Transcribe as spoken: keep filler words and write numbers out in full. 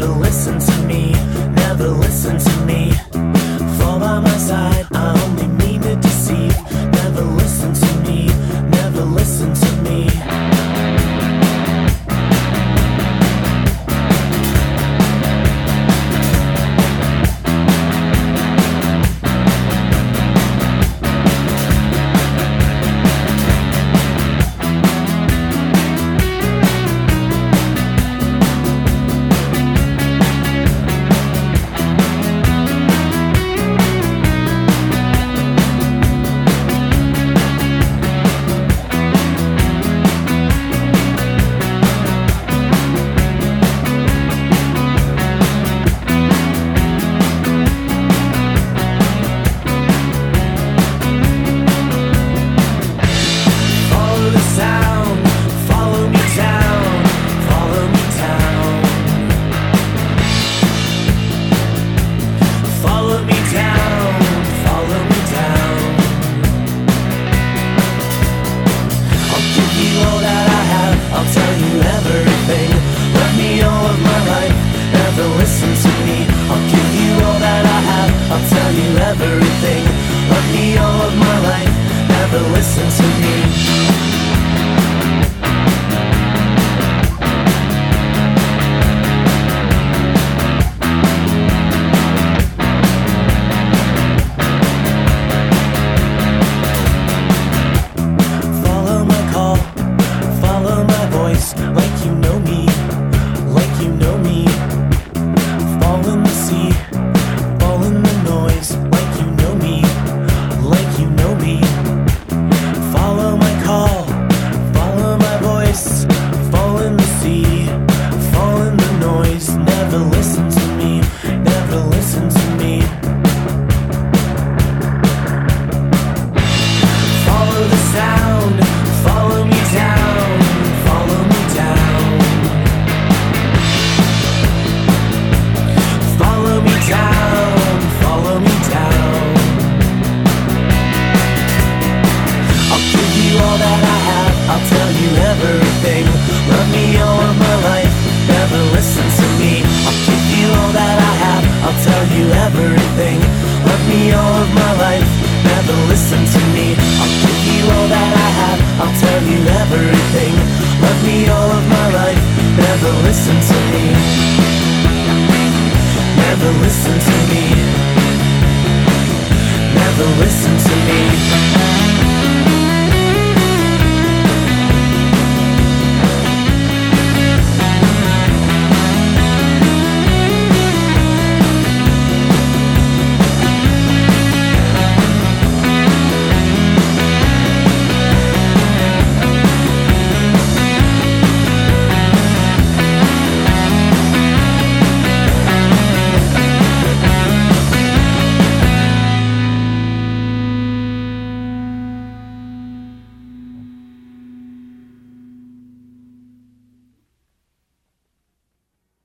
never listen to me, never listen to me. Fall by my side, I only mean to deceive. Never listen to me, never listen to me. Everything, love me all of my life, never listen to me. Follow my call, follow my voice, like you know me, like you know me. Fall in the sea, fall in the noise, like you know me, like you know me. Follow my call, follow my voice, fall in the sea, fall in the noise. Never listen to me, never listen to me. Follow the sound, follow me down, follow me down. Follow me down, follow me down. I'll give you all that I have, I'll tell you everything. Love me all of my life, never listen to me. I'll give you all that I have, I'll tell you everything. Love me all of my life, never listen to me. I'll give you all that I have, I'll tell you everything. Love me all of my life, never listen to me. Never listen to me. Never listen to me.